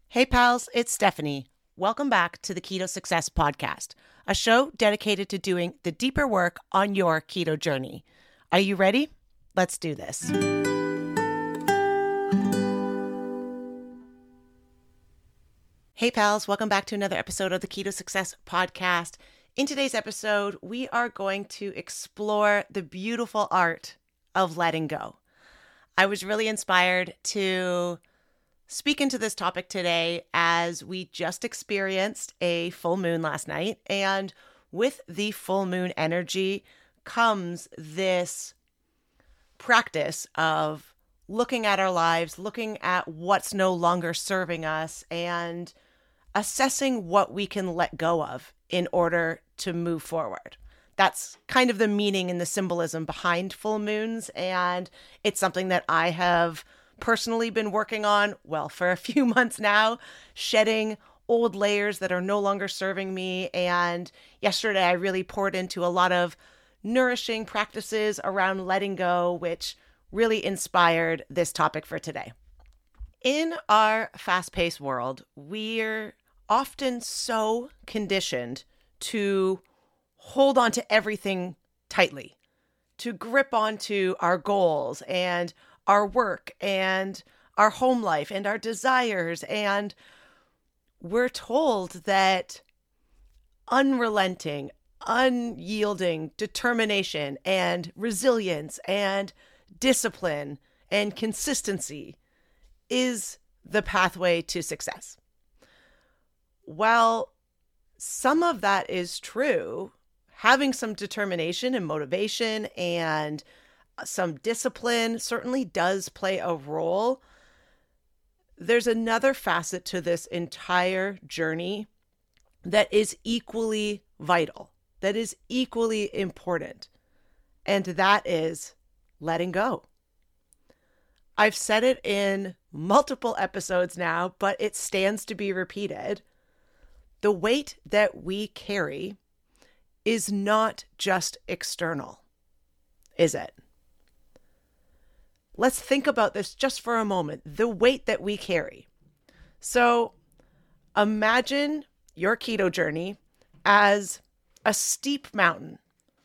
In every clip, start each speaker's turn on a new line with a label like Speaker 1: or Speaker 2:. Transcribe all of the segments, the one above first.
Speaker 1: Hey pals, it's Stephanie. Welcome back to the Keto Success Podcast, a show dedicated to doing the deeper work on your keto journey. Are you ready? Let's do this. Hey pals, welcome back to another episode of the Keto Success Podcast. In today's episode, we are going to explore the beautiful art of letting go. I was really inspired to speak into this topic today as we just experienced a full moon last night. And with the full moon energy comes this practice of looking at our lives, looking at what's no longer serving us, and assessing what we can let go of in order to move forward. That's kind of the meaning and the symbolism behind full moons. And it's something that I have personally been working on, for a few months now, shedding old layers that are no longer serving me. And yesterday I really poured into a lot of nourishing practices around letting go, which really inspired this topic for today. In our fast-paced world, we're often so conditioned to hold on to everything tightly, to grip onto our goals and our work and our home life and our desires. And we're told that unrelenting, unyielding determination and resilience and discipline and consistency is the pathway to success. While some of that is true, having some determination and motivation and some discipline certainly does play a role. There's another facet to this entire journey that is equally vital, that is equally important, and that is letting go. I've said it in multiple episodes now, but it stands to be repeated. The weight that we carry is not just external, is it? Let's think about this just for a moment, the weight that we carry. So imagine your keto journey as a steep mountain,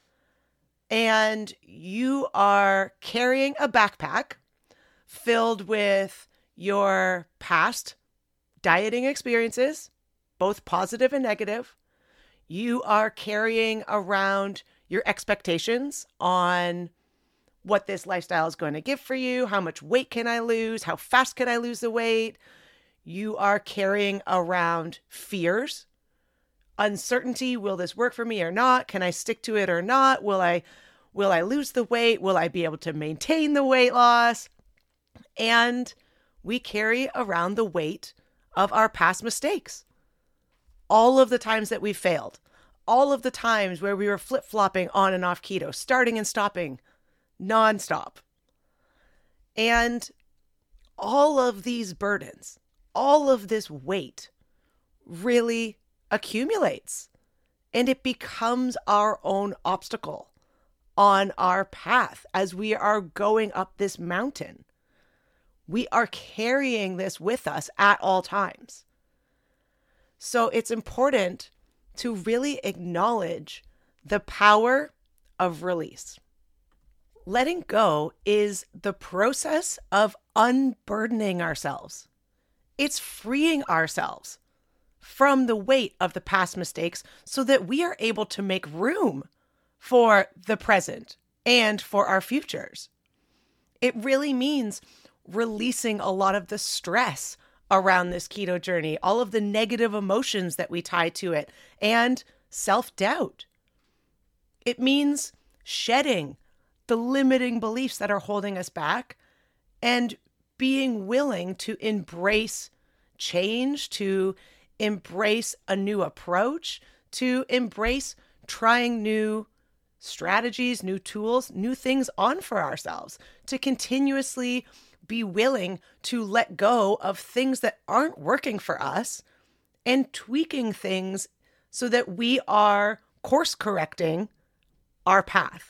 Speaker 1: and you are carrying a backpack filled with your past dieting experiences, both positive and negative. You are carrying around your expectations on what this lifestyle is going to give for you, how much weight can I lose, how fast can I lose the weight. You are carrying around fears, uncertainty. Will this work for me or not? Can I stick to it or not? Will I lose the weight? Will I be able to maintain the weight loss? And we carry around the weight of our past mistakes. All of the times that we failed, all of the times where we were flip-flopping on and off keto, starting and stopping nonstop. And all of these burdens, all of this weight really accumulates, and it becomes our own obstacle on our path as we are going up this mountain. We are carrying this with us at all times. So it's important to really acknowledge the power of release. Letting go is the process of unburdening ourselves. It's freeing ourselves from the weight of the past mistakes so that we are able to make room for the present and for our futures. It really means releasing a lot of the stress around this keto journey, all of the negative emotions that we tie to it, and self-doubt. It means shedding the limiting beliefs that are holding us back and being willing to embrace change, to embrace a new approach, to embrace trying new strategies, new tools, new things on for ourselves, to continuously be willing to let go of things that aren't working for us and tweaking things so that we are course correcting our path.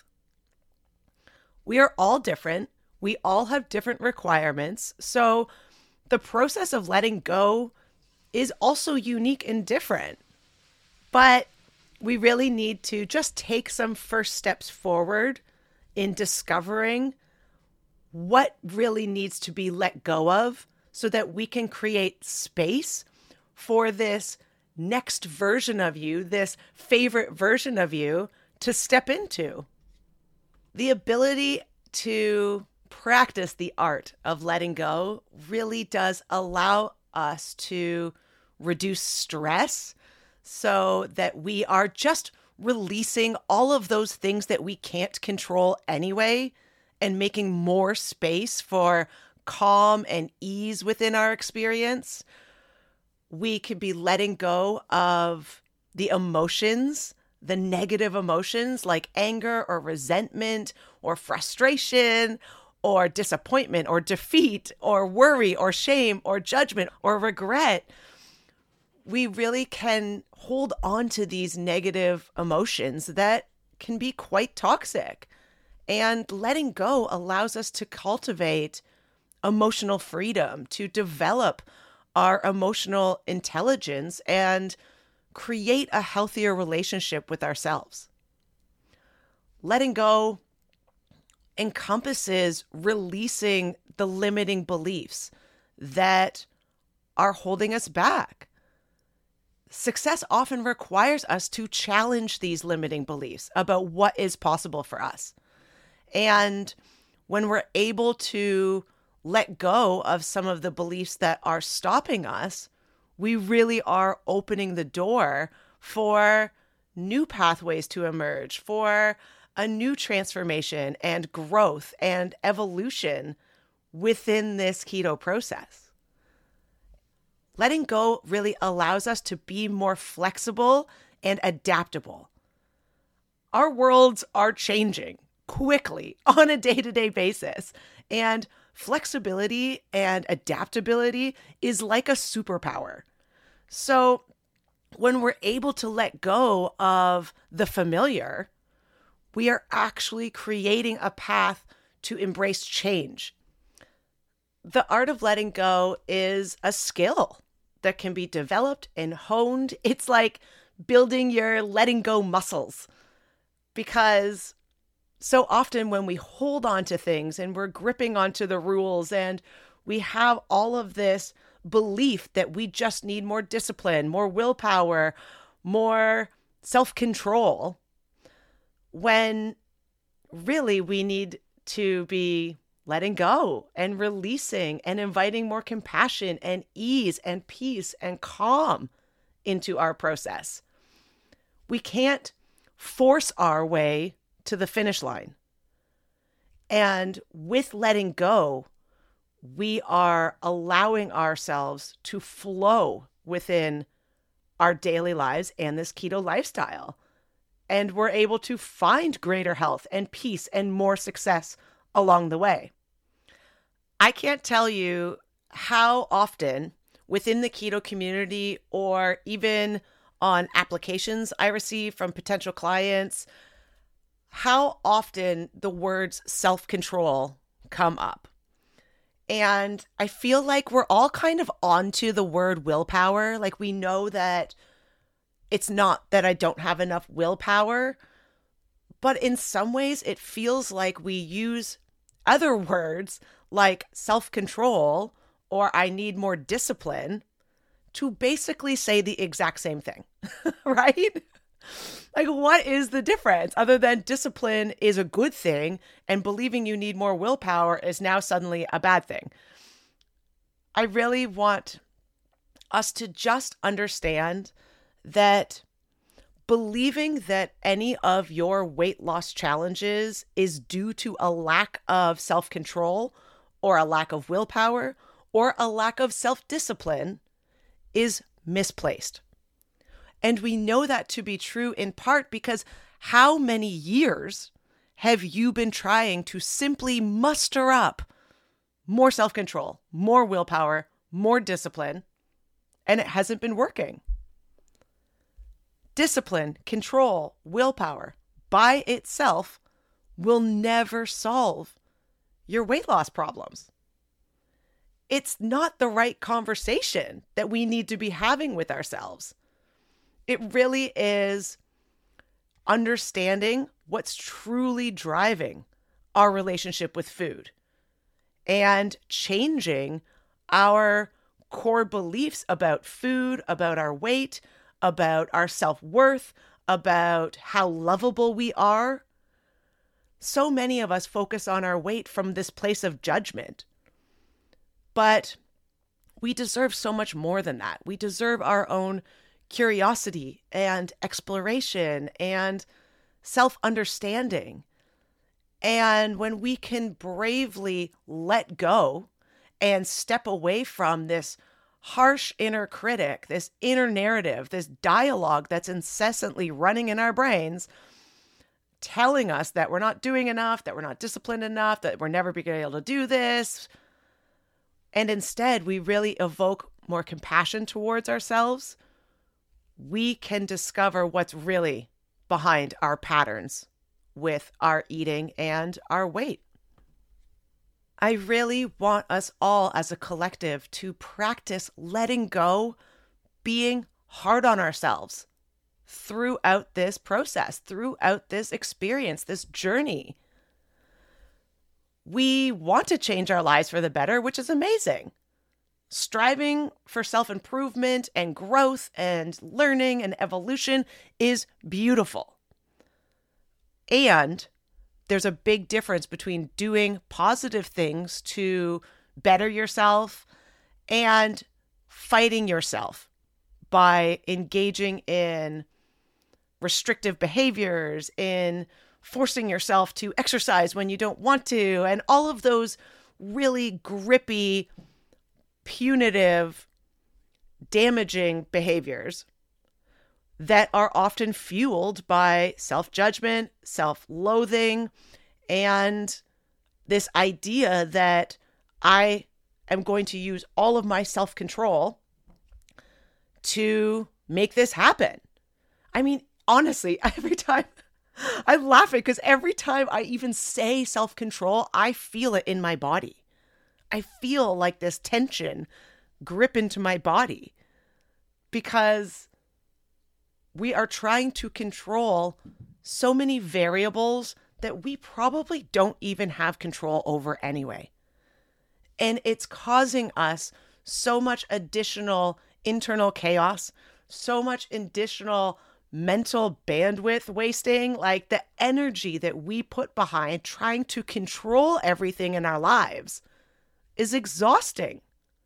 Speaker 1: We are all different. We all have different requirements. So the process of letting go is also unique and different. But we really need to just take some first steps forward in discovering what really needs to be let go of so that we can create space for this next version of you, this favorite version of you to step into. The ability to practice the art of letting go really does allow us to reduce stress so that we are just releasing all of those things that we can't control anyway and making more space for calm and ease within our experience. We could be letting go of the emotions, the negative emotions like anger or resentment or frustration or disappointment or defeat or worry or shame or judgment or regret. We really can hold on to these negative emotions that can be quite toxic. And letting go allows us to cultivate emotional freedom, to develop our emotional intelligence and create a healthier relationship with ourselves. Letting go encompasses releasing the limiting beliefs that are holding us back. Success often requires us to challenge these limiting beliefs about what is possible for us. And when we're able to let go of some of the beliefs that are stopping us, we really are opening the door for new pathways to emerge, for a new transformation and growth and evolution within this keto process. Letting go really allows us to be more flexible and adaptable. Our worlds are changing quickly on a day-to-day basis, and flexibility and adaptability is like a superpower. So when we're able to let go of the familiar, we are actually creating a path to embrace change. The art of letting go is a skill that can be developed and honed. It's like building your letting go muscles, because so often when we hold on to things and we're gripping onto the rules and we have all of this belief that we just need more discipline, more willpower, more self-control, when really we need to be letting go and releasing and inviting more compassion and ease and peace and calm into our process. We can't force our way to the finish line. And with letting go, we are allowing ourselves to flow within our daily lives and this keto lifestyle. And we're able to find greater health and peace and more success along the way. I can't tell you how often within the keto community or even on applications I receive from potential clients, how often the words self-control come up. And I feel like we're all kind of onto the word willpower. Like we know that it's not that I don't have enough willpower, but in some ways it feels like we use other words like self-control or I need more discipline to basically say the exact same thing, right? Like, what is the difference other than discipline is a good thing and believing you need more willpower is now suddenly a bad thing? I really want us to just understand that believing that any of your weight loss challenges is due to a lack of self-control or a lack of willpower or a lack of self-discipline is misplaced. And we know that to be true in part because how many years have you been trying to simply muster up more self-control, more willpower, more discipline, and it hasn't been working? Discipline, control, willpower by itself will never solve your weight loss problems. it's not the right conversation that we need to be having with ourselves. It really is understanding what's truly driving our relationship with food and changing our core beliefs about food, about our weight, about our self-worth, about how lovable we are. So many of us focus on our weight from this place of judgment. But we deserve so much more than that. We deserve our own curiosity and exploration and self-understanding. And when we can bravely let go and step away from this harsh inner critic, this inner narrative, this dialogue that's incessantly running in our brains, telling us that we're not doing enough, that we're not disciplined enough, that we're never going to be able to do this. And instead, we really evoke more compassion towards ourselves. We can discover what's really behind our patterns with our eating and our weight. I really want us all as a collective to practice letting go, being hard on ourselves throughout this process, throughout this experience, this journey. We want to change our lives for the better, which is amazing. Striving for self-improvement and growth and learning and evolution is beautiful. And there's a big difference between doing positive things to better yourself and fighting yourself by engaging in restrictive behaviors, in forcing yourself to exercise when you don't want to, and all of those really grippy, punitive, damaging behaviors that are often fueled by self-judgment, self-loathing, and this idea that I am going to use all of my self-control to make this happen. I mean, honestly, every time I'm laughing because every time I even say self-control, I feel it in my body. I feel like this tension grip into my body because we are trying to control so many variables that we probably don't even have control over anyway. And it's causing us so much additional internal chaos, so much additional mental bandwidth wasting, like the energy that we put behind trying to control everything in our lives is exhausting.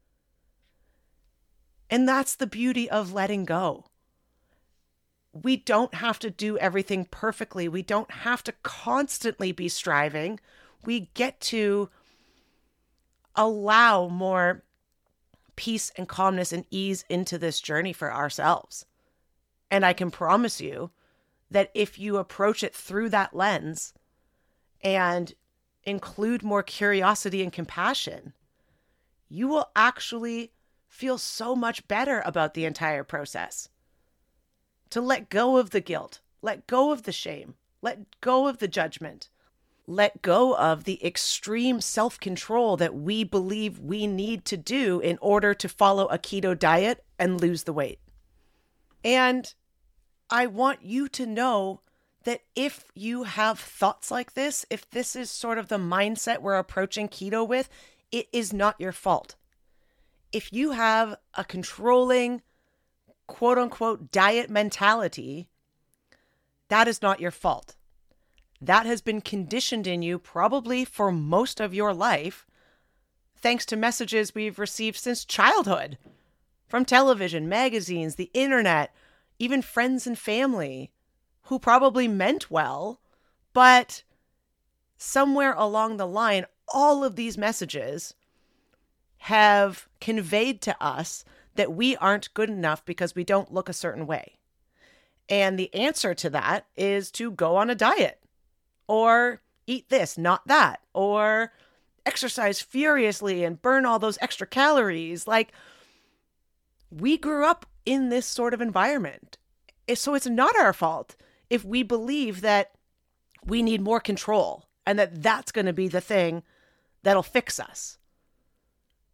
Speaker 1: And that's the beauty of letting go. We don't have to do everything perfectly. We don't have to constantly be striving. We get to allow more peace and calmness and ease into this journey for ourselves. And I can promise you that if you approach it through that lens and include more curiosity and compassion, you will actually feel so much better about the entire process. To let go of the guilt, let go of the shame, let go of the judgment, let go of the extreme self-control that we believe we need to do in order to follow a keto diet and lose the weight. And I want you to know that if you have thoughts like this, if this is sort of the mindset we're approaching keto with, it is not your fault. If you have a controlling, quote unquote, diet mentality, that is not your fault. That has been conditioned in you probably for most of your life, thanks to messages we've received since childhood, from television, magazines, the internet, even friends and family who probably meant well, but somewhere along the line, all of these messages have conveyed to us that we aren't good enough because we don't look a certain way. And the answer to that is to go on a diet or eat this, not that, or exercise furiously and burn all those extra calories. Like, we grew up in this sort of environment. So it's not our fault if we believe that we need more control and that that's going to be the thing that'll fix us.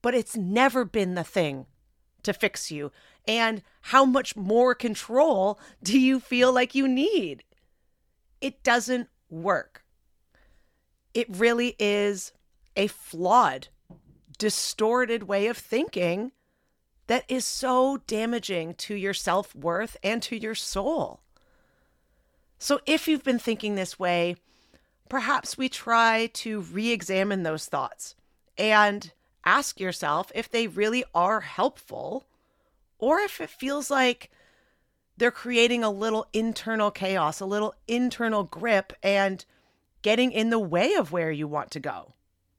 Speaker 1: but it's never been the thing to fix you. And how much more control do you feel like you need? It doesn't work. It really is a flawed, distorted way of thinking that is so damaging to your self-worth and to your soul. So if you've been thinking this way, perhaps we try to re-examine those thoughts and ask yourself if they really are helpful, or if it feels like they're creating a little internal chaos, a little internal grip, and getting in the way of where you want to go.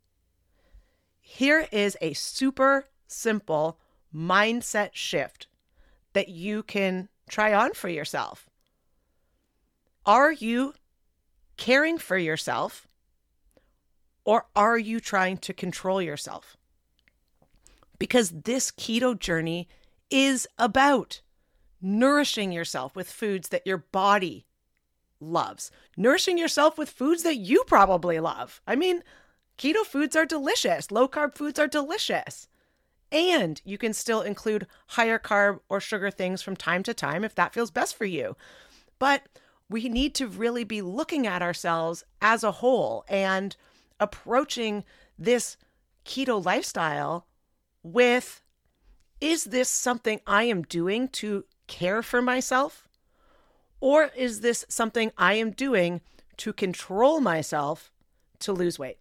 Speaker 1: Here is a super simple mindset shift that you can try on for yourself. Are you caring for yourself, or are you trying to control yourself? Because this keto journey is about nourishing yourself with foods that your body loves, nourishing yourself with foods that you probably love. I mean, keto foods are delicious. Low carb foods are delicious. And you can still include higher carb or sugar things from time to time if that feels best for you. But we need to really be looking at ourselves as a whole and approaching this keto lifestyle with, is this something I am doing to care for myself? Or is this something I am doing to control myself to lose weight?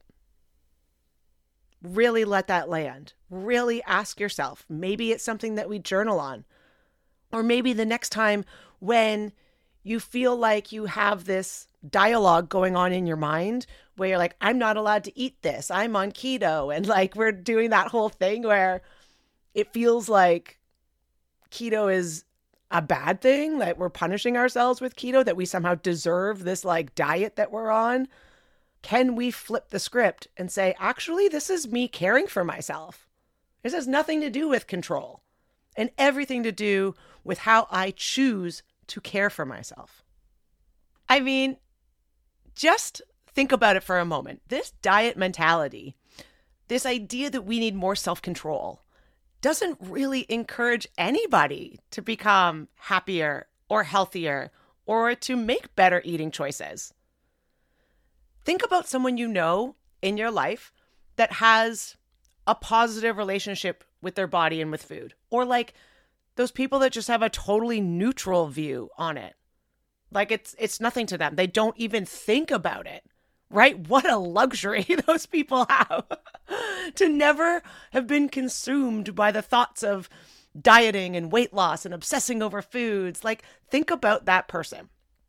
Speaker 1: Really let that land. Really ask yourself. Maybe it's something that we journal on. Or maybe the next time when you feel like you have this dialogue going on in your mind where you're like, I'm not allowed to eat this. I'm on keto. And like, we're doing that whole thing where it feels like keto is a bad thing, that we're punishing ourselves with keto, that we somehow deserve this like diet that we're on. Can we flip the script and say, actually, this is me caring for myself. This has nothing to do with control and everything to do with how I choose to care for myself. I mean, just think about it for a moment. This diet mentality, this idea that we need more self-control, doesn't really encourage anybody to become happier or healthier or to make better eating choices. Think about someone you know in your life that has a positive relationship with their body and with food, or like those people that just have a totally neutral view on it. Like it's nothing to them. They don't even think about it, right? What a luxury those people have to never have been consumed by the thoughts of dieting and weight loss and obsessing over foods. Like, think about that person.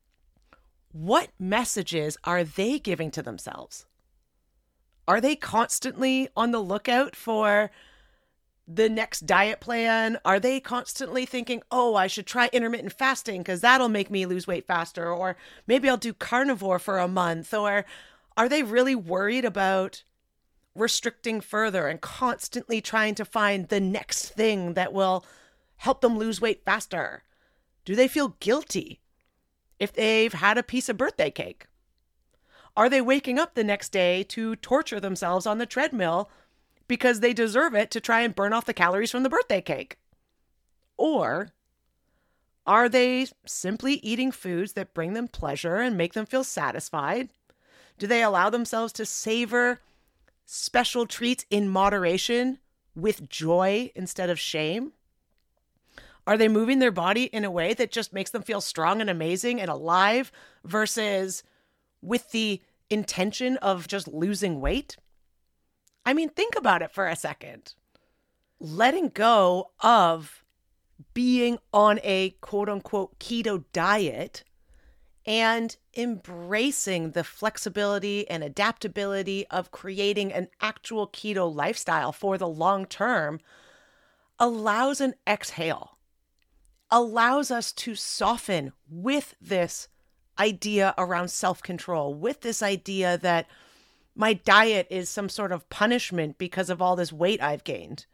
Speaker 1: What messages are they giving to themselves? Are they constantly on the lookout for the next diet plan? Are they constantly thinking, oh, I should try intermittent fasting because that'll make me lose weight faster? Or maybe I'll do carnivore for a month? Or are they really worried about restricting further and constantly trying to find the next thing that will help them lose weight faster? Do they feel guilty if they've had a piece of birthday cake? Are they waking up the next day to torture themselves on the treadmill because they deserve it to try and burn off the calories from the birthday cake? Or are they simply eating foods that bring them pleasure and make them feel satisfied? Do they allow themselves to savor special treats in moderation with joy instead of shame? Are they moving their body in a way that just makes them feel strong and amazing and alive versus with the intention of just losing weight? I mean, think about it for a second. Letting go of being on a quote unquote keto diet and embracing the flexibility and adaptability of creating an actual keto lifestyle for the long term allows an exhale, allows us to soften with this idea around self-control, with this idea that my diet is some sort of punishment because of all this weight I've gained.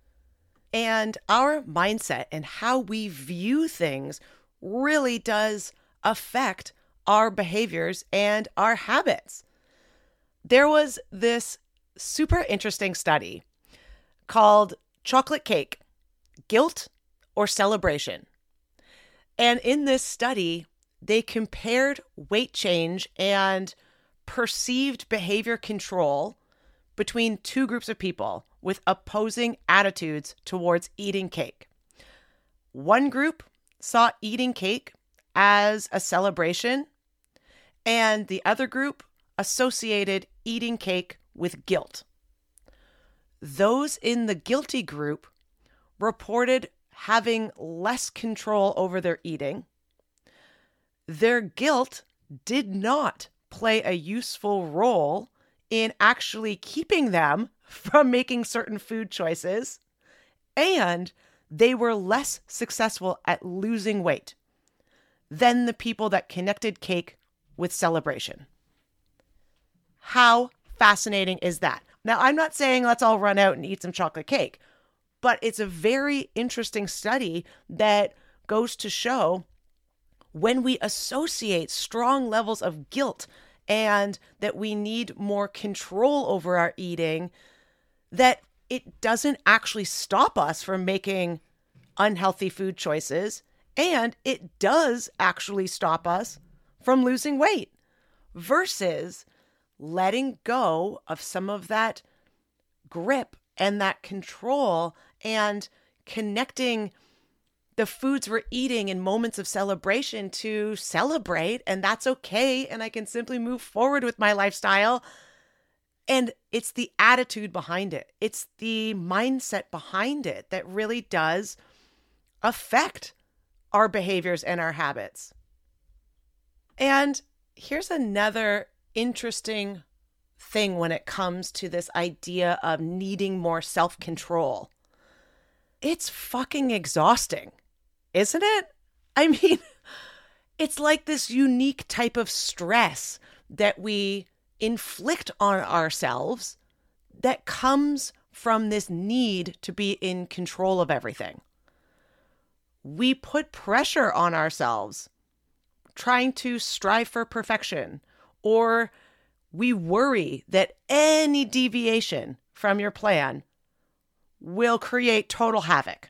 Speaker 1: And our mindset and how we view things really does affect our behaviors and our habits. There was this super interesting study called Chocolate Cake: Guilt or Celebration. And in this study, they compared weight change and perceived behavior control between two groups of people with opposing attitudes towards eating cake. One group saw eating cake as a celebration, and the other group associated eating cake with guilt. Those in the guilty group reported having less control over their eating. Their guilt did not play a useful role in actually keeping them from making certain food choices, and they were less successful at losing weight than the people that connected cake with celebration. How fascinating is that? Now, I'm not saying let's all run out and eat some chocolate cake, but it's a very interesting study that goes to show when we associate strong levels of guilt and that we need more control over our eating, that it doesn't actually stop us from making unhealthy food choices, and it does actually stop us from losing weight, versus letting go of some of that grip and that control and connecting the foods we're eating in moments of celebration to celebrate, and that's okay, and I can simply move forward with my lifestyle. And it's the attitude behind it. It's the mindset behind it that really does affect our behaviors and our habits. And here's another interesting thing when it comes to this idea of needing more self-control. It's fucking exhausting, isn't it? I mean, it's like this unique type of stress that we inflict on ourselves that comes from this need to be in control of everything. We put pressure on ourselves trying to strive for perfection, or we worry that any deviation from your plan will create total havoc.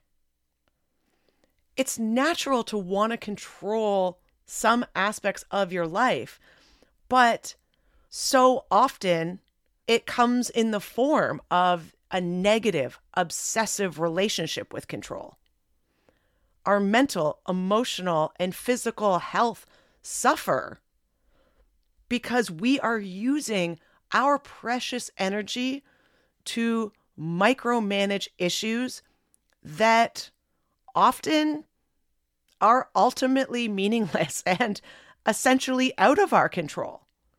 Speaker 1: It's natural to want to control some aspects of your life, but so often it comes in the form of a negative, obsessive relationship with control. Our mental, emotional, and physical health suffer because we are using our precious energy to micromanage issues that often are ultimately meaningless and essentially out of our control.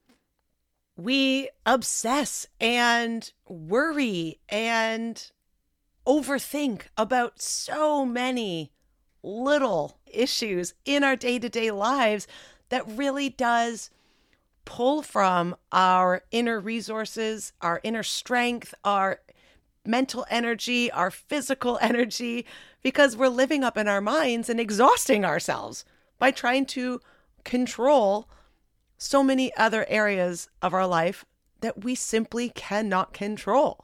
Speaker 1: We obsess and worry and overthink about so many little issues in our day-to-day lives that really does pull from our inner resources, our inner strength, our mental energy, our physical energy, because we're living up in our minds and exhausting ourselves by trying to control so many other areas of our life that we simply cannot control.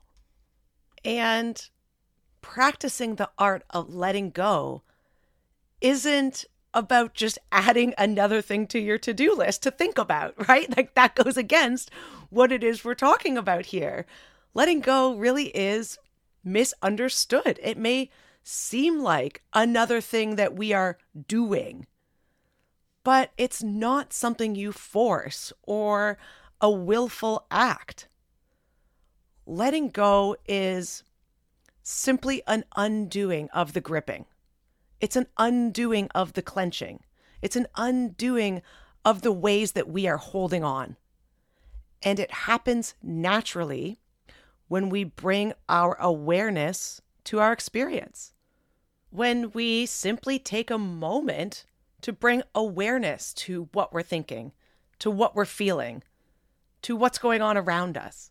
Speaker 1: And practicing the art of letting go isn't about just adding another thing to your to-do list to think about, right? Like that goes against what it is we're talking about here. Letting go really is misunderstood. It may seem like another thing that we are doing, but it's not something you force or a willful act. Letting go is simply an undoing of the gripping. It's an undoing of the clenching. It's an undoing of the ways that we are holding on. And it happens naturally when we bring our awareness to our experience. When we simply take a moment to bring awareness to what we're thinking, to what we're feeling, to what's going on around us.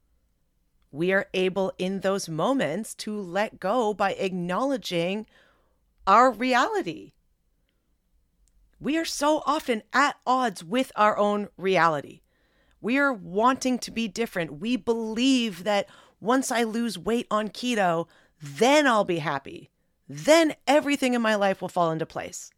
Speaker 1: We are able in those moments to let go by acknowledging our reality. We are so often at odds with our own reality. We are wanting to be different. We believe that once I lose weight on keto, then I'll be happy. Then everything in my life will fall into place.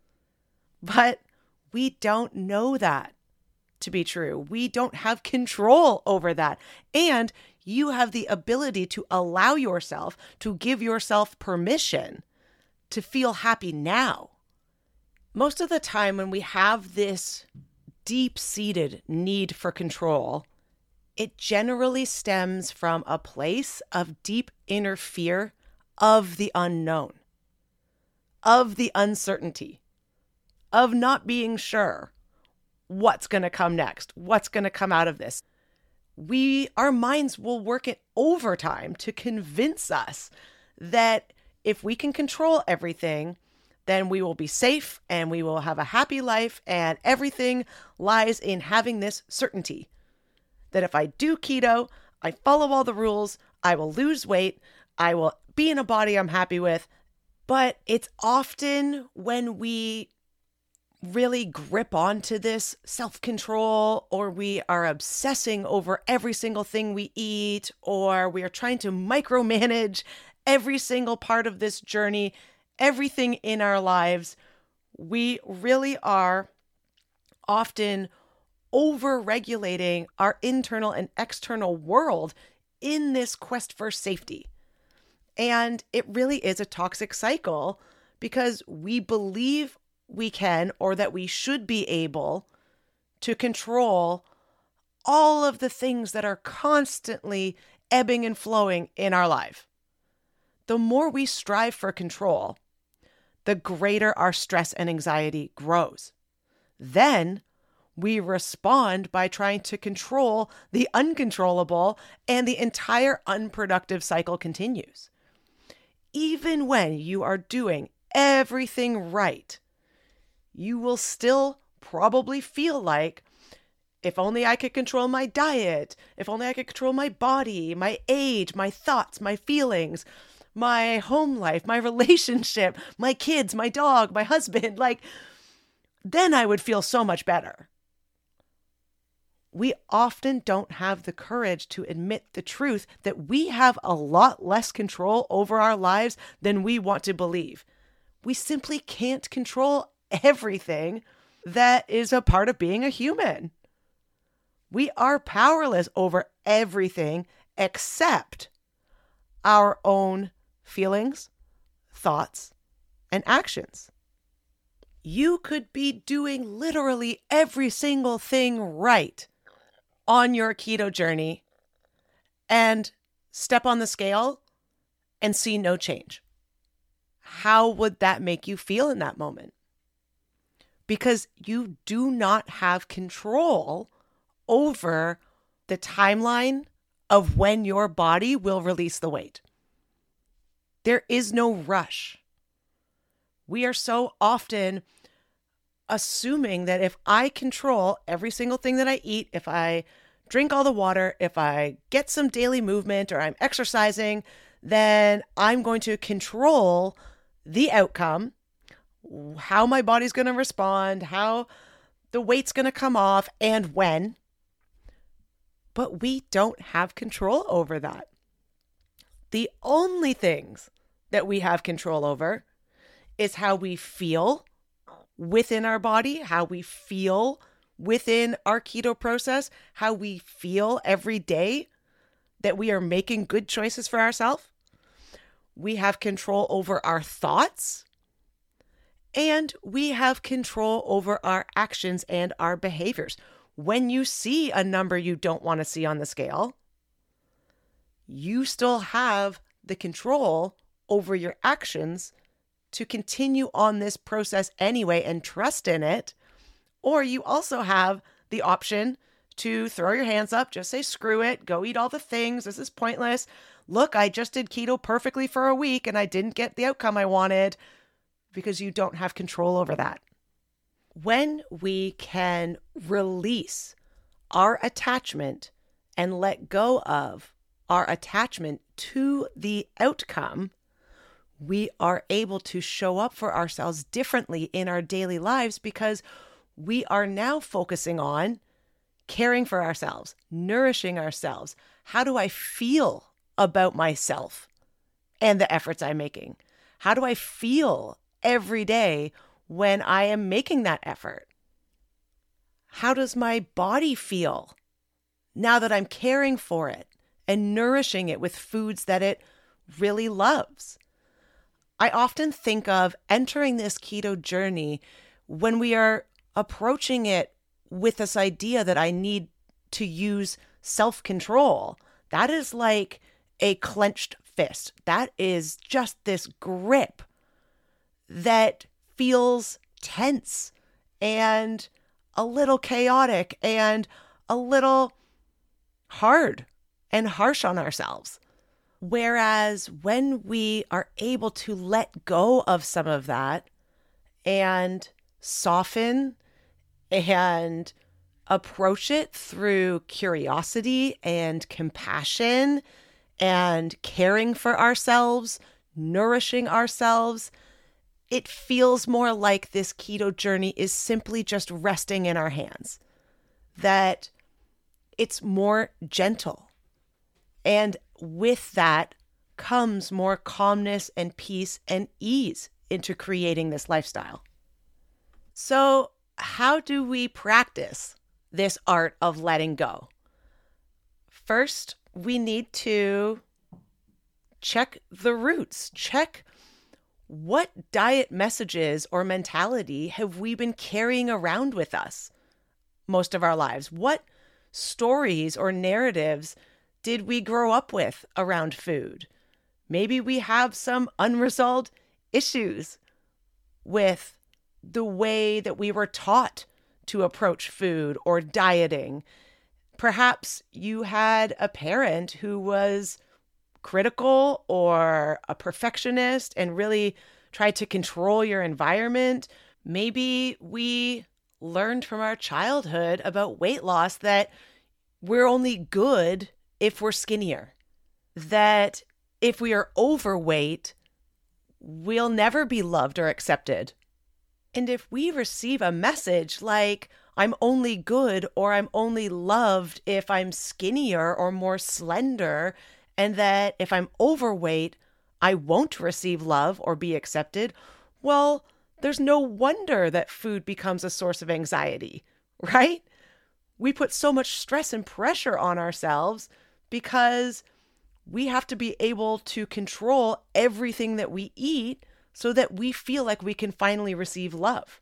Speaker 1: But we don't know that to be true. We don't have control over that. And you have the ability to allow yourself, to give yourself permission to feel happy now. Most of the time when we have this deep-seated need for control, it generally stems from a place of deep inner fear of the unknown, of the uncertainty, of not being sure what's going to come next, what's going to come out of this. Our minds will work it overtime to convince us that if we can control everything, then we will be safe and we will have a happy life, and everything lies in having this certainty that if I do keto, I follow all the rules, I will lose weight, I will be in a body I'm happy with. But it's often when we really grip onto this self-control, or we are obsessing over every single thing we eat, or we are trying to micromanage every single part of this journey, everything in our lives, we really are often over-regulating our internal and external world in this quest for safety. And it really is a toxic cycle because we believe we can, or that we should be able to control all of the things that are constantly ebbing and flowing in our life. The more we strive for control, the greater our stress and anxiety grows. Then we respond by trying to control the uncontrollable, and the entire unproductive cycle continues. Even when you are doing everything right, you will still probably feel like, if only I could control my diet, if only I could control my body, my age, my thoughts, my feelings, my home life, my relationship, my kids, my dog, my husband, then I would feel so much better. We often don't have the courage to admit the truth that we have a lot less control over our lives than we want to believe. We simply can't control everything that is a part of being a human. We are powerless over everything except our own feelings, thoughts, and actions. You could be doing literally every single thing right on your keto journey and step on the scale and see no change. How would that make you feel in that moment? Because you do not have control over the timeline of when your body will release the weight. There is no rush. We are so often assuming that if I control every single thing that I eat, if I drink all the water, if I get some daily movement, or I'm exercising, then I'm going to control the outcome, how my body's going to respond, how the weight's going to come off, and when. But we don't have control over that. The only things that we have control over is how we feel within our body, how we feel within our keto process, how we feel every day that we are making good choices for ourselves. We have control over our thoughts, and we have control over our actions and our behaviors. When you see a number you don't want to see on the scale, you still have the control over your actions to continue on this process anyway and trust in it. Or you also have the option to throw your hands up, just say, screw it, go eat all the things. This is pointless. Look, I just did keto perfectly for a week and I didn't get the outcome I wanted, because you don't have control over that. When we can release our attachment and let go of our attachment to the outcome, we are able to show up for ourselves differently in our daily lives, because we are now focusing on caring for ourselves, nourishing ourselves. How do I feel about myself and the efforts I'm making? How do I feel every day when I am making that effort? How does my body feel now that I'm caring for it and nourishing it with foods that it really loves? I often think of entering this keto journey when we are approaching it with this idea that I need to use self-control. That is like a clenched fist. That is just this grip that feels tense and a little chaotic and a little hard and harsh on ourselves. Whereas when we are able to let go of some of that and soften and approach it through curiosity and compassion and caring for ourselves, nourishing ourselves, it feels more like this keto journey is simply just resting in our hands, that it's more gentle. And with that comes more calmness and peace and ease into creating this lifestyle. So, how do we practice this art of letting go? First, we need to check the roots. Check what diet messages or mentality have we been carrying around with us most of our lives? What stories or narratives did we grow up with around food? Maybe we have some unresolved issues with the way that we were taught to approach food or dieting. Perhaps you had a parent who was critical or a perfectionist and really tried to control your environment. Maybe we learned from our childhood about weight loss that we're only good if we're skinnier, that if we are overweight, we'll never be loved or accepted. And if we receive a message like, I'm only good or I'm only loved if I'm skinnier or more slender, and that if I'm overweight, I won't receive love or be accepted, well, there's no wonder that food becomes a source of anxiety, right? We put so much stress and pressure on ourselves because we have to be able to control everything that we eat so that we feel like we can finally receive love.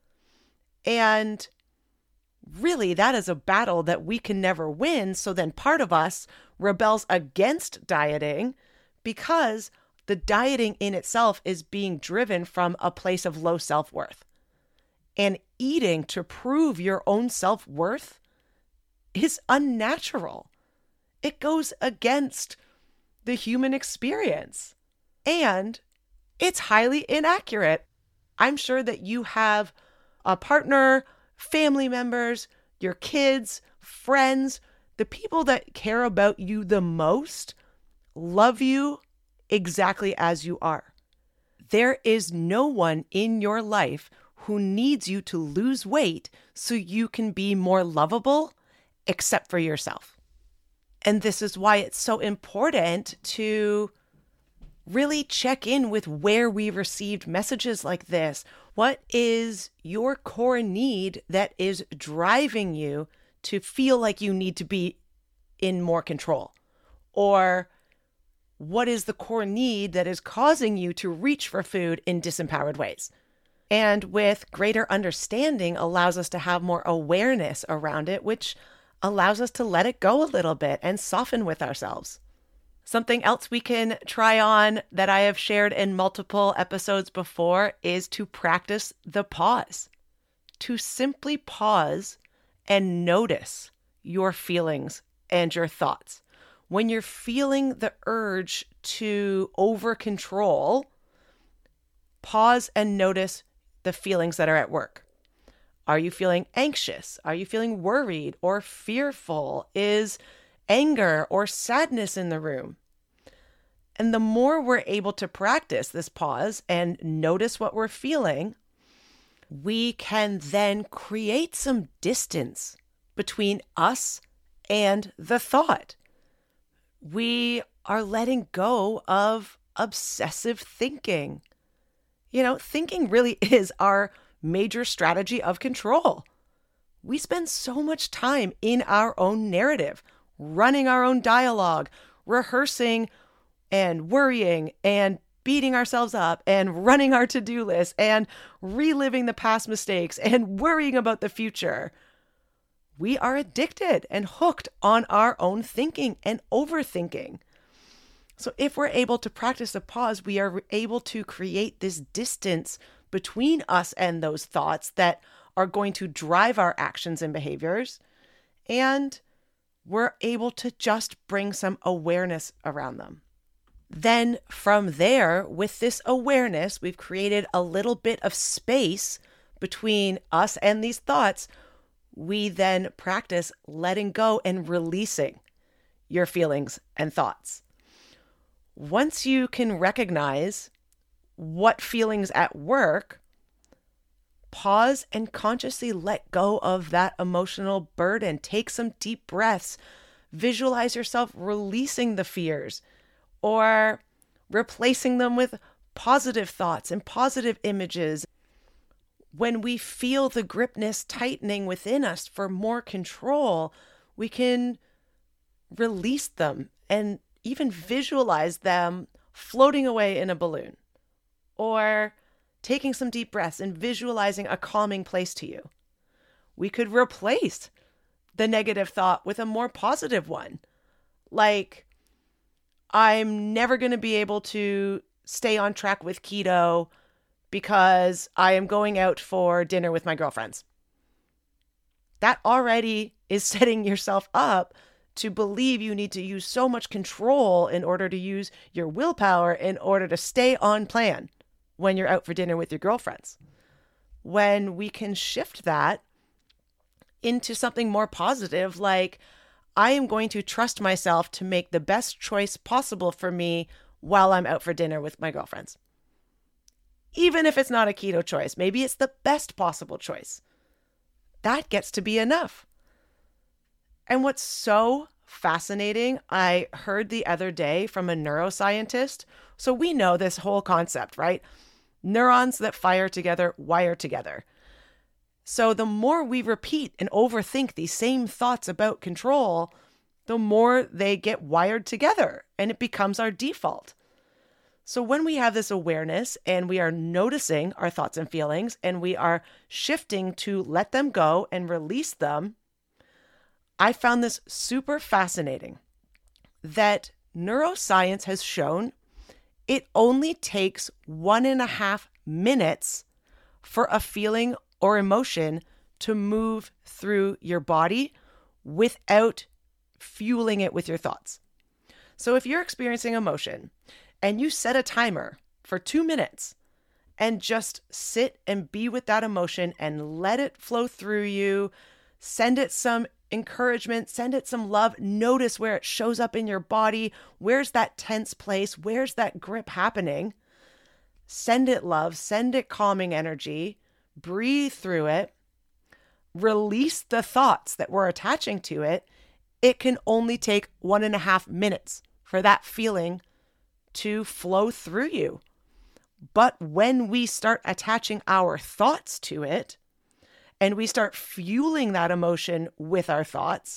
Speaker 1: And really, that is a battle that we can never win. So then part of us rebels against dieting because the dieting in itself is being driven from a place of low self-worth. And eating to prove your own self-worth is unnatural. It goes against the human experience. And it's highly inaccurate. I'm sure that you have a partner, family members, your kids, friends, the people that care about you the most love you exactly as you are. There is no one in your life who needs you to lose weight so you can be more lovable except for yourself. And this is why it's so important to really check in with where we received messages like this. What is your core need that is driving you to feel like you need to be in more control? Or what is the core need that is causing you to reach for food in disempowered ways? And with greater understanding allows us to have more awareness around it, which allows us to let it go a little bit and soften with ourselves. Something else we can try on that I have shared in multiple episodes before is to practice the pause. To simply pause and notice your feelings and your thoughts. When you're feeling the urge to over control, pause and notice the feelings that are at work. Are you feeling anxious? Are you feeling worried or fearful? Is anger or sadness in the room? And the more we're able to practice this pause and notice what we're feeling, we can then create some distance between us and the thought. We are letting go of obsessive thinking. Thinking really is our major strategy of control. We spend so much time in our own narrative, running our own dialogue, rehearsing and worrying and beating ourselves up and running our to-do list and reliving the past mistakes and worrying about the future. We are addicted and hooked on our own thinking and overthinking. So if we're able to practice a pause, we are able to create this distance between us and those thoughts that are going to drive our actions and behaviors. And we're able to just bring some awareness around them. Then from there, with this awareness, we've created a little bit of space between us and these thoughts. We then practice letting go and releasing your feelings and thoughts. Once you can recognize what feelings at work, pause and consciously let go of that emotional burden. Take some deep breaths. Visualize yourself releasing the fears or replacing them with positive thoughts and positive images. When we feel the gripness tightening within us for more control, we can release them and even visualize them floating away in a balloon, or taking some deep breaths and visualizing a calming place to you. We could replace the negative thought with a more positive one, like, I'm never going to be able to stay on track with keto because I am going out for dinner with my girlfriends. That already is setting yourself up to believe you need to use so much control in order to use your willpower in order to stay on plan when you're out for dinner with your girlfriends. When we can shift that into something more positive, like, I am going to trust myself to make the best choice possible for me while I'm out for dinner with my girlfriends. Even if it's not a keto choice, maybe it's the best possible choice. That gets to be enough. And what's so fascinating, I heard the other day from a neuroscientist. So we know this whole concept, right? Neurons that fire together wire together. So the more we repeat and overthink these same thoughts about control, the more they get wired together and it becomes our default. So when we have this awareness and we are noticing our thoughts and feelings and we are shifting to let them go and release them, I found this super fascinating that neuroscience has shown it only takes 1.5 minutes for a feeling or emotion to move through your body without fueling it with your thoughts. So if you're experiencing emotion and you set a timer for 2 minutes and just sit and be with that emotion and let it flow through you, send it some encouragement, send it some love, notice where it shows up in your body. Where's that tense place? Where's that grip happening? Send it love, send it calming energy, breathe through it, release the thoughts that we're attaching to it. It can only take 1.5 minutes for that feeling to flow through you. But when we start attaching our thoughts to it, and we start fueling that emotion with our thoughts,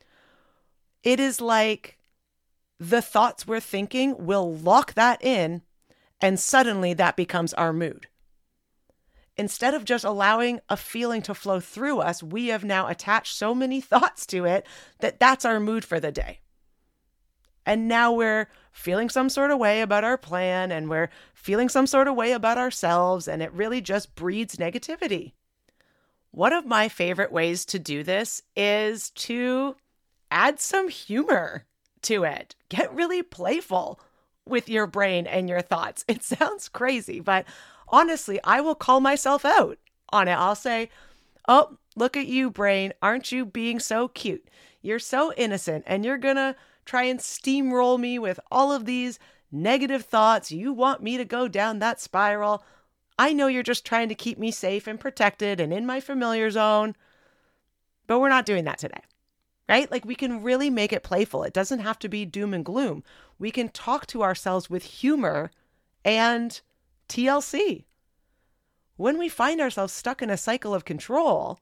Speaker 1: it is like the thoughts we're thinking will lock that in, and suddenly that becomes our mood. Instead of just allowing a feeling to flow through us, we have now attached so many thoughts to it that that's our mood for the day. And now we're feeling some sort of way about our plan, and we're feeling some sort of way about ourselves, and it really just breeds negativity. One of my favorite ways to do this is to add some humor to it. Get really playful with your brain and your thoughts. It sounds crazy, but honestly, I will call myself out on it. I'll say, oh, look at you, brain. Aren't you being so cute? You're so innocent, and you're going to try and steamroll me with all of these negative thoughts. You want me to go down that spiral. I know you're just trying to keep me safe and protected and in my familiar zone, but we're not doing that today. right? Like we can really make it playful. It doesn't have to be doom and gloom. We can talk to ourselves with humor and TLC. When we find ourselves stuck in a cycle of control,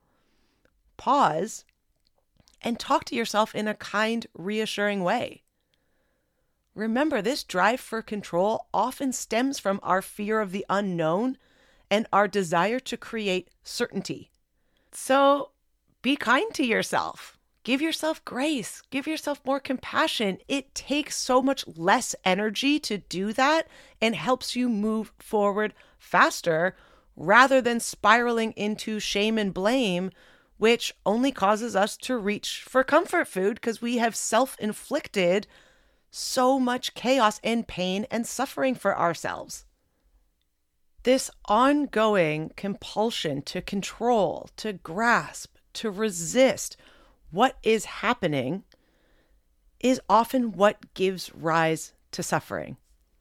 Speaker 1: pause and talk to yourself in a kind, reassuring way. Remember, this drive for control often stems from our fear of the unknown and our desire to create certainty. So be kind to yourself. Give yourself grace. Give yourself more compassion. It takes so much less energy to do that and helps you move forward faster rather than spiraling into shame and blame, which only causes us to reach for comfort food because we have self-inflicted so much chaos and pain and suffering for ourselves. This ongoing compulsion to control, to grasp, to resist what is happening is often what gives rise to suffering.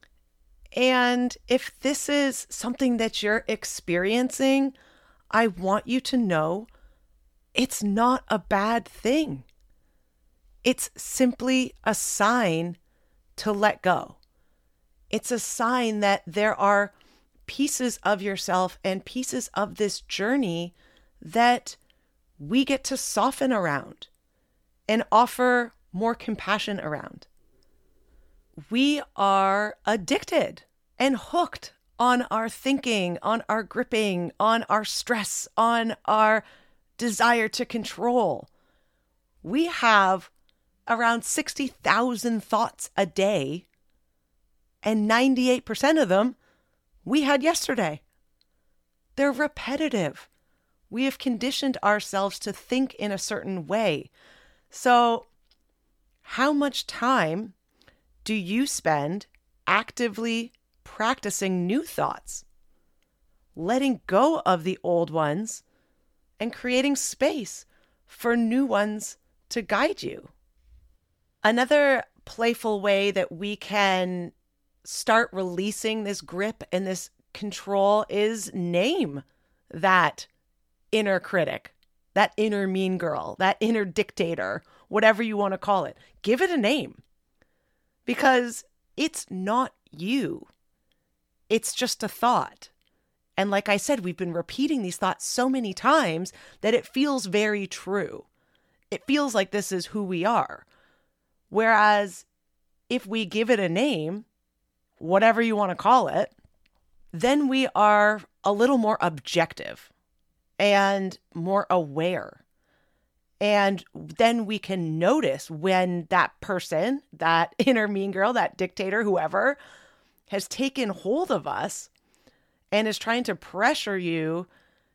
Speaker 1: And if this is something that you're experiencing, I want you to know it's not a bad thing. It's simply a sign to let go. It's a sign that there are pieces of yourself and pieces of this journey that we get to soften around and offer more compassion around. We are addicted and hooked on our thinking, on our gripping, on our stress, on our desire to control. We have around 60,000 thoughts a day, and 98% of them we had yesterday. They're repetitive. We have conditioned ourselves to think in a certain way. So, how much time do you spend actively practicing new thoughts, letting go of the old ones, and creating space for new ones to guide you? Another playful way that we can start releasing this grip and this control is name that inner critic, that inner mean girl, that inner dictator, whatever you want to call it. Give it a name because it's not you. It's just a thought. And like I said, we've been repeating these thoughts so many times that it feels very true. It feels like this is who we are. Whereas if we give it a name, whatever you want to call it, then we are a little more objective and more aware. And then we can notice when that person, that inner mean girl, that dictator, whoever, has taken hold of us and is trying to pressure you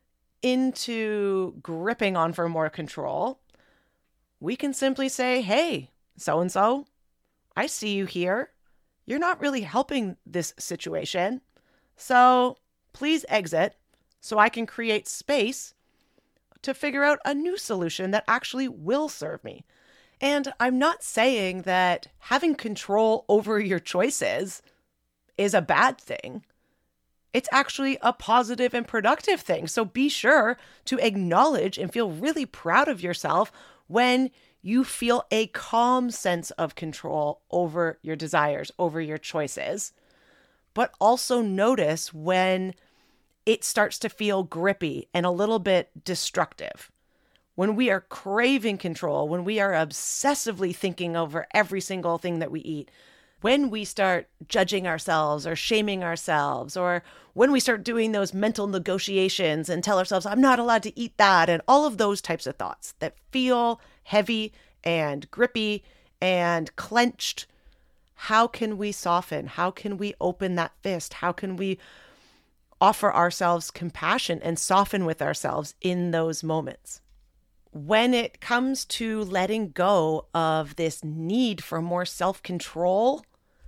Speaker 1: into gripping on for more control. We can simply say, hey, so-and-so, I see you here. You're not really helping this situation. So please exit so I can create space to figure out a new solution that actually will serve me. And I'm not saying that having control over your choices is a bad thing. It's actually a positive and productive thing. So be sure to acknowledge and feel really proud of yourself when you feel a calm sense of control over your desires, over your choices. But also notice when it starts to feel grippy and a little bit destructive. When we are craving control, when we are obsessively thinking over every single thing that we eat, when we start judging ourselves or shaming ourselves, or when we start doing those mental negotiations and tell ourselves, I'm not allowed to eat that, and all of those types of thoughts that feel heavy and grippy and clenched, how can we soften? How can we open that fist? How can we offer ourselves compassion and soften with ourselves in those moments? When it comes to letting go of this need for more self-control,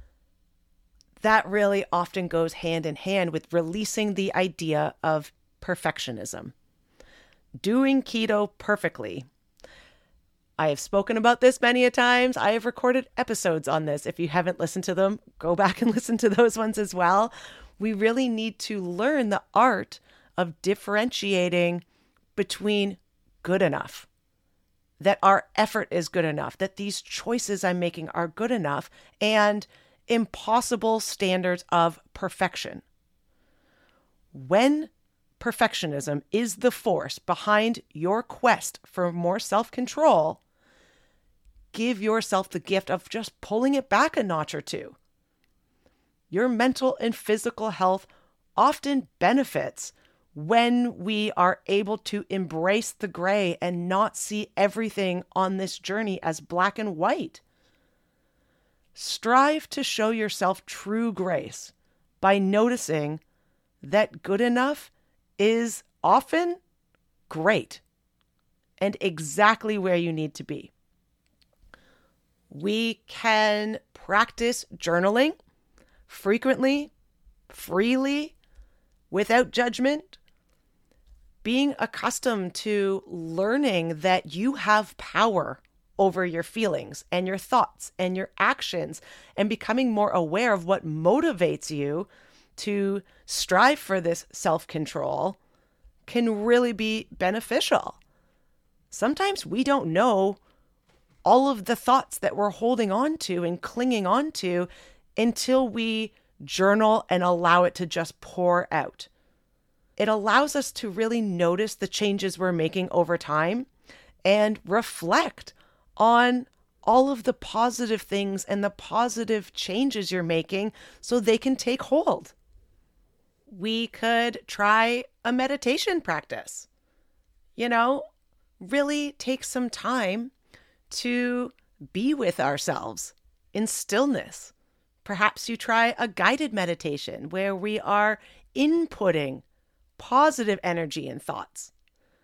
Speaker 1: that really often goes hand in hand with releasing the idea of perfectionism. Doing keto perfectly. I have spoken about this many a times. I have recorded episodes on this. If you haven't listened to them, go back and listen to those ones as well. We really need to learn the art of differentiating between good enough. that our effort is good enough, that these choices I'm making are good enough, and impossible standards of perfection. When perfectionism is the force behind your quest for more self-control, give yourself the gift of just pulling it back a notch or two. Your mental and physical health often benefits when we are able to embrace the gray and not see everything on this journey as black and white. Strive to show yourself true grace by noticing that good enough is often great and exactly where you need to be. We can practice journaling frequently, freely, without judgment, being accustomed to learning that you have power over your feelings and your thoughts and your actions, and becoming more aware of what motivates you to strive for this self-control can really be beneficial. Sometimes we don't know all of the thoughts that we're holding on to and clinging on to until we journal and allow it to just pour out. It allows us to really notice the changes we're making over time and reflect on all of the positive things and the positive changes you're making so they can take hold. We could try a meditation practice. Really take some time to be with ourselves in stillness. Perhaps you try a guided meditation where we are inputting positive energy and thoughts.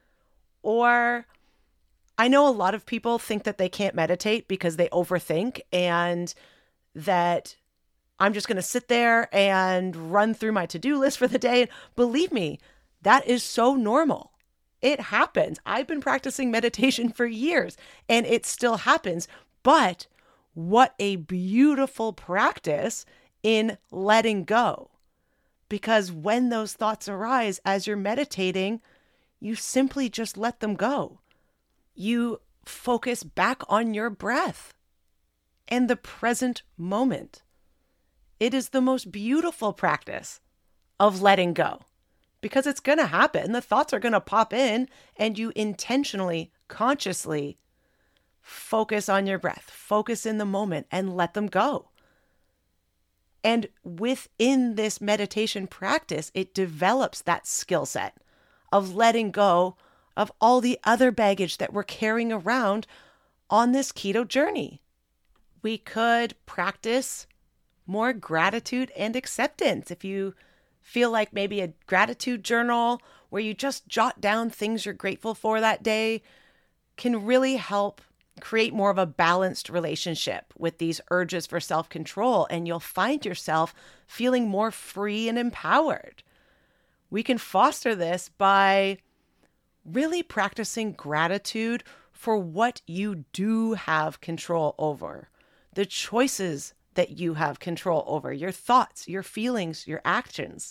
Speaker 1: Or I know a lot of people think that they can't meditate because they overthink and that I'm just going to sit there and run through my to-do list for the day. And believe me, that is so normal. It happens. I've been practicing meditation for years and it still happens. But what a beautiful practice in letting go. Because when those thoughts arise as you're meditating, you simply just let them go. You focus back on your breath and the present moment. It is the most beautiful practice of letting go because it's going to happen. The thoughts are going to pop in and you intentionally, consciously focus on your breath, focus in the moment and let them go. And within this meditation practice, it develops that skill set of letting go of all the other baggage that we're carrying around on this keto journey. We could practice more gratitude and acceptance. If you feel like maybe a gratitude journal where you just jot down things you're grateful for that day can really help create more of a balanced relationship with these urges for self-control, and you'll find yourself feeling more free and empowered. We can foster this by really practicing gratitude for what you do have control over, the choices that you have control over, your thoughts, your feelings, your actions,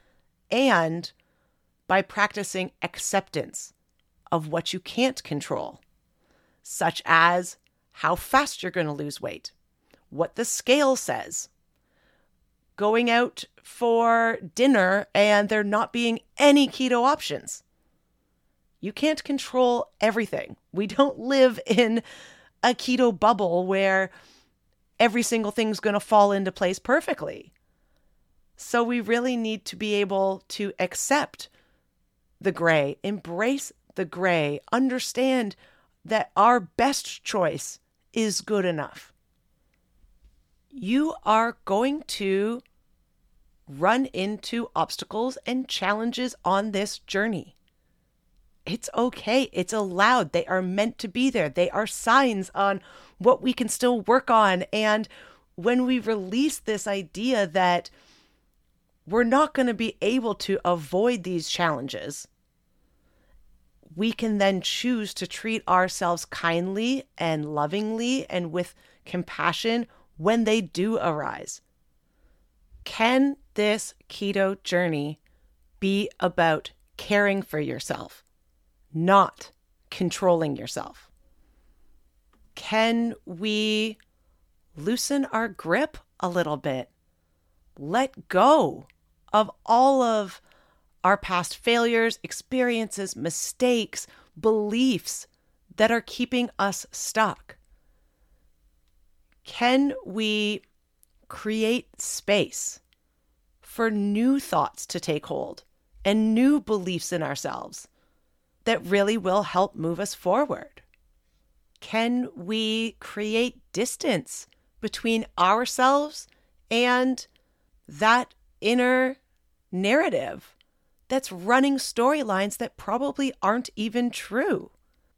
Speaker 1: and by practicing acceptance of what you can't control, such as how fast you're going to lose weight, what the scale says, going out for dinner and there not being any keto options. You can't control everything. We don't live in a keto bubble where every single thing's going to fall into place perfectly. So we really need to be able to accept the gray, embrace the gray, understand that our best choice is good enough. You are going to run into obstacles and challenges on this journey. It's okay. It's allowed. They are meant to be there. They are signs on what we can still work on. And when we release this idea that we're not going to be able to avoid these challenges, we can then choose to treat ourselves kindly and lovingly and with compassion when they do arise. Can this keto journey be about caring for yourself, not controlling yourself? Can we loosen our grip a little bit? Let go of all of our past failures, experiences, mistakes, beliefs that are keeping us stuck. Can we create space for new thoughts to take hold and new beliefs in ourselves that really will help move us forward? Can we create distance between ourselves and that inner narrative that's running storylines that probably aren't even true?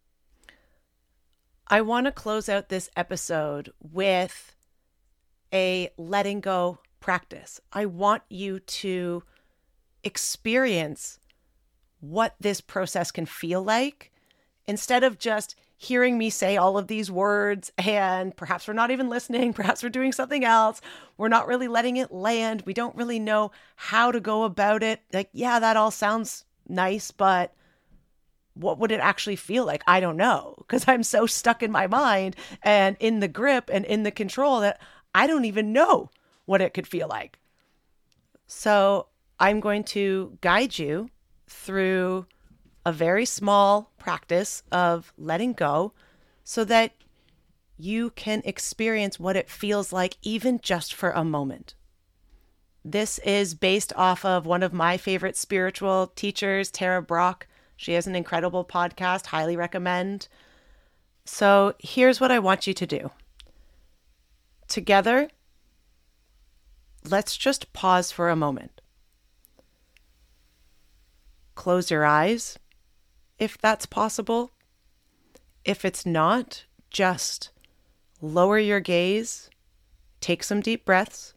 Speaker 1: I want to close out this episode with a letting go practice. I want you to experience what this process can feel like instead of just hearing me say all of these words and perhaps we're not even listening, perhaps we're doing something else. We're not really letting it land. We don't really know how to go about it. Like, yeah, that all sounds nice, but what would it actually feel like? I don't know, because I'm so stuck in my mind and in the grip and in the control that I don't even know what it could feel like. So I'm going to guide you through a very small practice of letting go so that you can experience what it feels like even just for a moment. This is based off of one of my favorite spiritual teachers, Tara Brach. She has an incredible podcast, highly recommend. So here's what I want you to do. Together, let's just pause for a moment. Close your eyes, if that's possible. If it's not, just lower your gaze, take some deep breaths,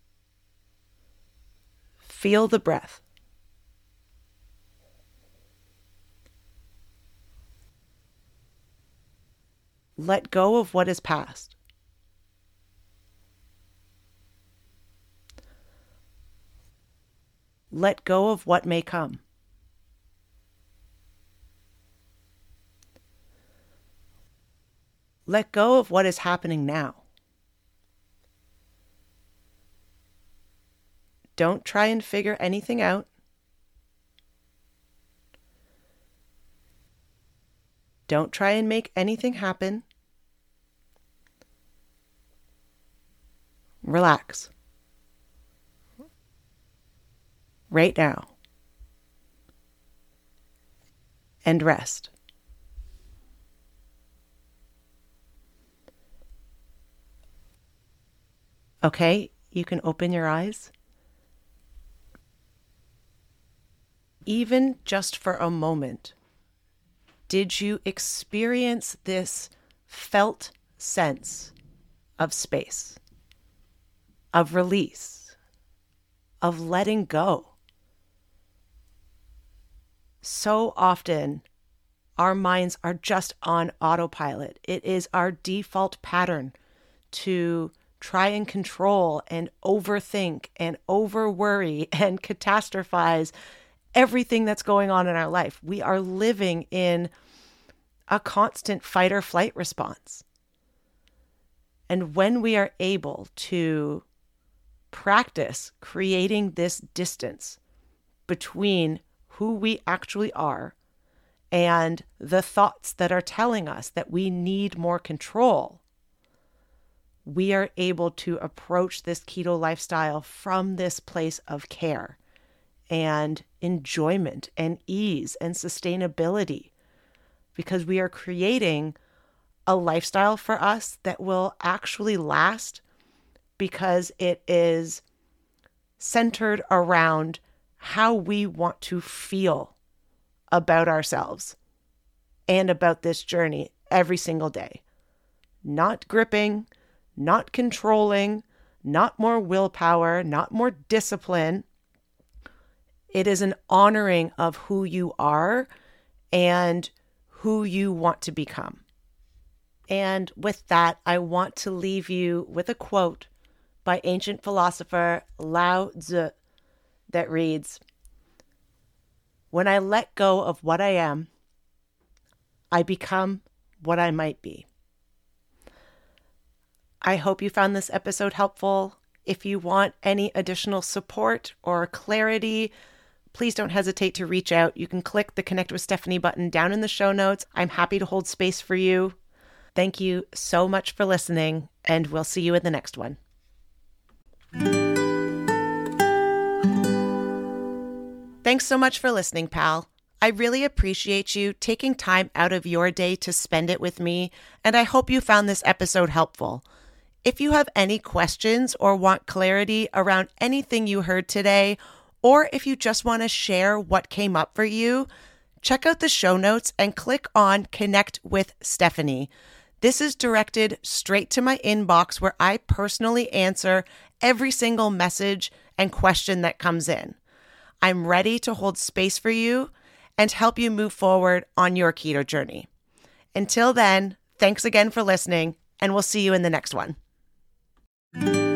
Speaker 1: feel the breath. Let go of what is past. Let go of what may come. Let go of what is happening now. Don't try and figure anything out. Don't try and make anything happen. Relax. Right now. And rest. Okay, you can open your eyes. Even just for a moment, did you experience this felt sense of space, of release, of letting go? So often, our minds are just on autopilot. It is our default pattern to try and control and overthink and overworry and catastrophize everything that's going on in our life. We are living in a constant fight or flight response. And when we are able to practice creating this distance between who we actually are and the thoughts that are telling us that we need more control, we are able to approach this keto lifestyle from this place of care and enjoyment and ease and sustainability, because we are creating a lifestyle for us that will actually last because it is centered around how we want to feel about ourselves and about this journey every single day. Not gripping, not controlling, not more willpower, not more discipline. It is an honoring of who you are and who you want to become. And with that, I want to leave you with a quote by ancient philosopher Lao Tzu that reads, "When I let go of what I am, I become what I might be." I hope you found this episode helpful. If you want any additional support or clarity, please don't hesitate to reach out. You can click the Connect with Stephanie button down in the show notes. I'm happy to hold space for you. Thank you so much for listening, and we'll see you in the next one. Thanks so much for listening, pal. I really appreciate you taking time out of your day to spend it with me, and I hope you found this episode helpful. If you have any questions or want clarity around anything you heard today, or if you just want to share what came up for you, check out the show notes and click on Connect with Stephanie. This is directed straight to my inbox where I personally answer every single message and question that comes in. I'm ready to hold space for you and help you move forward on your keto journey. Until then, thanks again for listening, and we'll see you in the next one.